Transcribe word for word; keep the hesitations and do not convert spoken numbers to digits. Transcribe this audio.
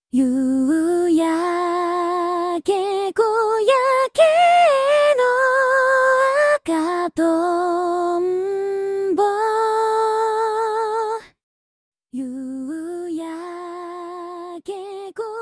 夕焼け小焼けの赤とんぼ。夕焼け小